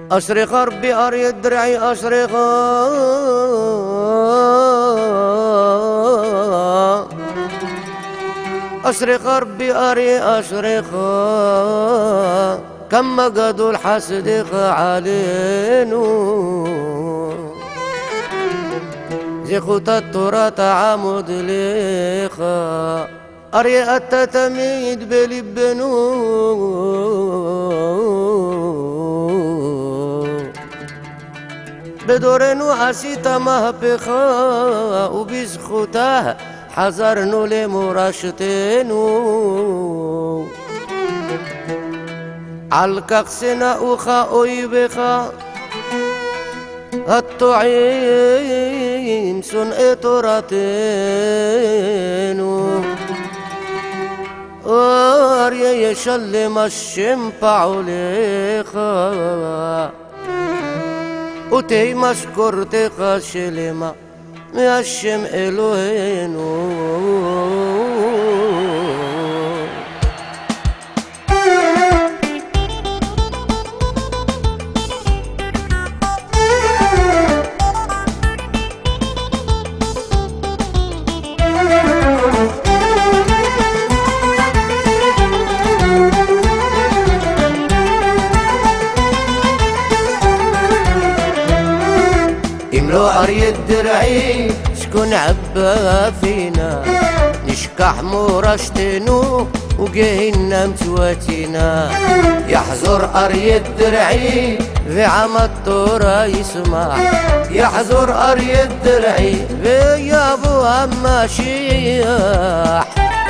أشرق ربي أري الدرعي أشرق أشرق ربي أري أشرق كم قدو الحسد علينو زي خوت التراث عمود ليخا أري التتميد بلبنو بدورنو عسيتا مهبخا وبيزخوتاه حذرنو لمراشتينو عالكقسنا أخا أيبخا الطعيم سن إطراتينو أريا يشلم الشمفع ليخا وتي مشكور تقاشلما يشم إلوهينو إملو أري الدرعي شكون عبا فينا نشكح مرشتنو وجهنا متواتينا يحزر أري الدرعي في عم الطورة يسمع يحزر أري الدرعي في يابو أما شيح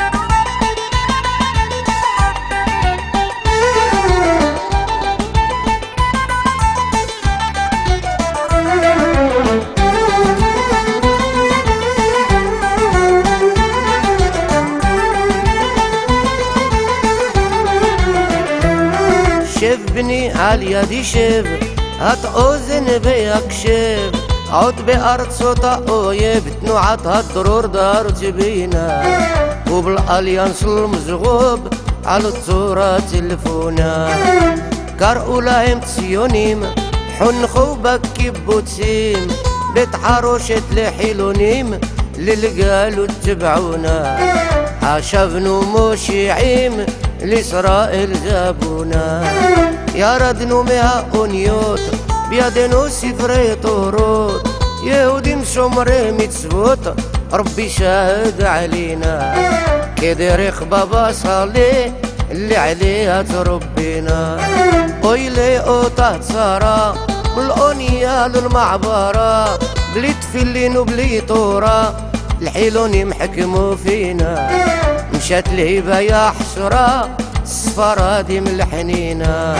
شف بني عاليدي شف هات أوزن بيك شف عود بأرض صوتا أويب تنوعت هالضرور دار جبينا وبالأليانس المزغوب على الصورة تلفونا كارؤلاهم تسيونيم حن خوبك كبوتسيم بيت حروشة لحيلونيم للقالوا تبعونا حاشفنو موشيعيم لإسرائيل جابونا يا ردنو مها أونيوت بيدنو سفري طورود يهودي مشمري متسبوت ربي شاهد علينا كده رخبة بصالي اللي عليها تربينا ويلي أوطه سارة والأونية للمعبرة بلي تفلين وبلي طورة الحيلون يمحكموا فينا مشات الهيبة يا حسرة السفرادي من الحنينة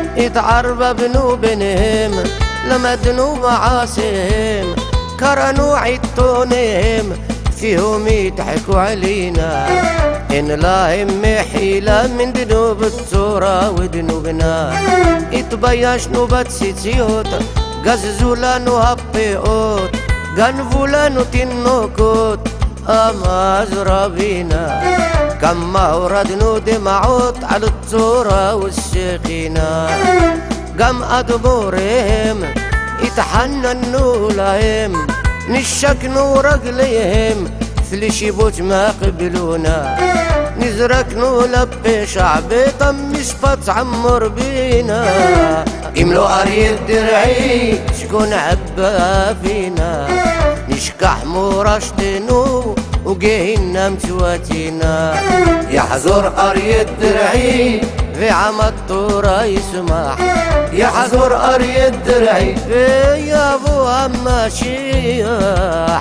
يتعرب بنو بنهم لما دنو معاصيهم كرنوا عيطونهم فيهم يضحكوا علينا إن لا هم حيلة من دنوب الثورة ودنوبنا يتبيش نوبة سيتيوت غززولانو هبيوت غنفولانو تنوكوت أما زرابينا كما وردنو دمعوت على الثورة والشيخينا قم أدبورهم يتحننوا لهم نشكنوا رجليهم فليشي بوت ما قبلونا نزركنوا لبي شعبي طمش فتعمر بينا يملو أري الدرعي شكون عبا فينا نشكح مرشتنو وجهنا متواتينا يحزر أري الدرعي في عم الطورة يسمح يحزر أري الدرعي في يابو أما شيح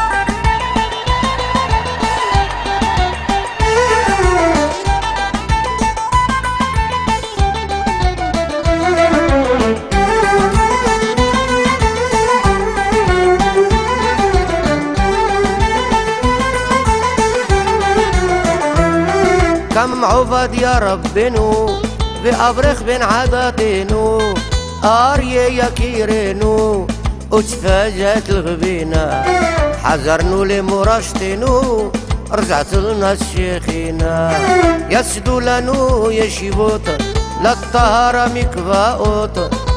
كم عفد يا ربنو بأبرخ بين عاداتينو آريا يكيرينو وتفاجأت الغبينة حذرنو لمرشتنو رجعت لنا الشيخينا يسدو لانو يشيبوت للطهارة مكفاوت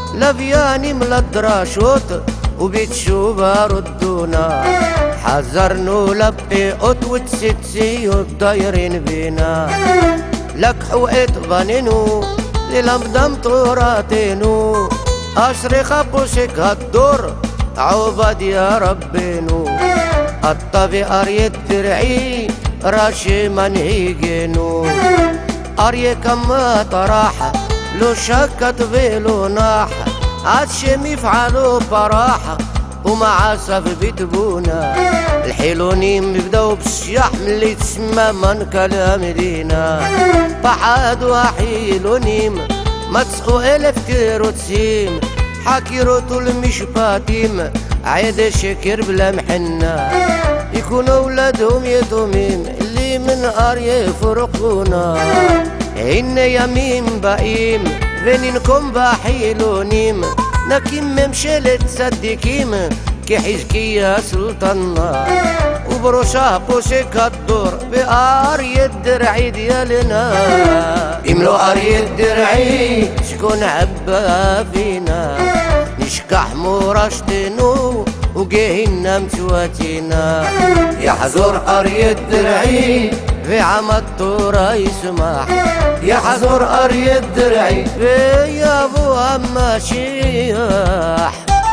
لفياني من الدراشوت وبيت شوبا ردونا حذرنو لبي قطوة ستسي والدايرين بينا لك حوقت بانينو للمدم طوراتينو أشرق بوشك هالدور عوبد يا ربينو الطبي أريد درعي راشي منهيجينو أري كما طراحة لو شكت فيلو ناحة عادشم يفعلوا براحة ومع سف بيتبونا الحيلونيم بيبداو بالشياح ملي تسمى من كلام لينا بحادوا حيلونيم ما تسقو ألف كيرو تسيم حاكيرو طول مش باتيم عيد شكر بلا محنة يكونوا ولادهم يتومين اللي من أري يفرقونا إن يمين بقيم بينكم بحيلونيم نكيم ممشي تصدقيم كي حزكي يا سلطنا وبروشاه بوشك الدور بأري الدرعي ديالنا يملو أري الدرعي شكون عبا فينا نشكح مراشتنو وجيهنا متواتينا يحزر أري الدرعي في عم الطورة يسمح يحزر أري الدرعي في أبو هماشيح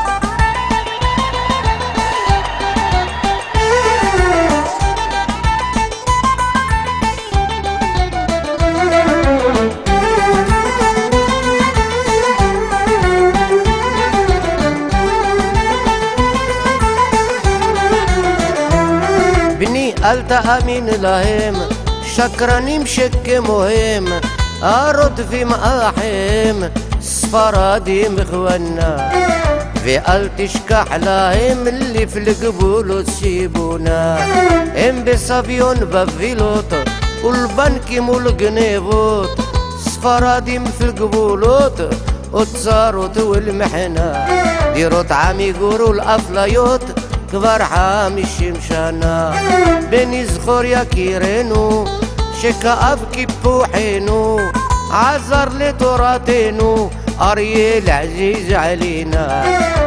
بني ألتقى من لهم شكراني مشك مهم أرد في مقاحم سفرادي مخوانا في ألتشكح لهم اللي في القبول تسيبونا ام بصبيون بفيلوت والبنك مول جنيفوت سفرادي في القبولوت وتصاروت والمحنة ديرو طعام يقولوا الأفلايوت كبار حامي الشمشانة بني زخور يا كيرينو شكا أبكي بوحينو عزر لتراتينو أري العزيز علينا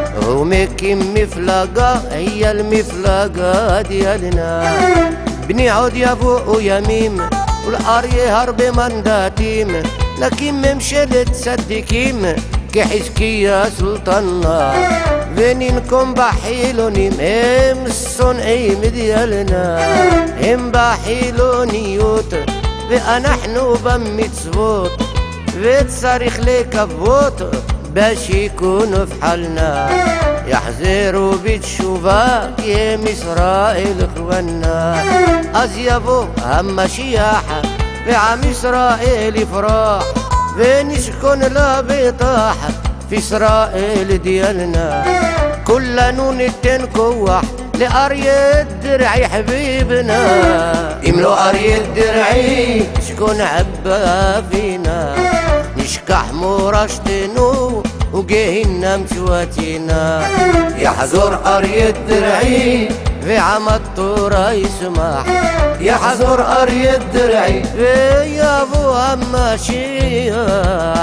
ومكي مفلقة هي المفلقة ديالنا بني عود يا بو يميم والأري هرب من داتيم لكن ممشي لتصدقيم كي حسكي يا سلطنا بينكم بحيلوني ام الصنعيم ديالنا ام بحيلونيوت بقى نحن بميت صوت بتصريخ ليك بوت باش يكونوا في حالنا يحذروا بتشوفاك يا إسرائيل اخوانا أزيابو هم شياحة في عم إسرائيل فرح بين شكون لا بيطاحة في إسرائيل ديالنا كل نون التنكوح لأري الدرعي حبيبنا يملو أري الدرعي شكون عبا فينا نشكح مراشتنو وجيهنا متواتينا يحزر أري الدرعي في عم الطورة يسمح يحزر أري الدرعي في أبو هماشيح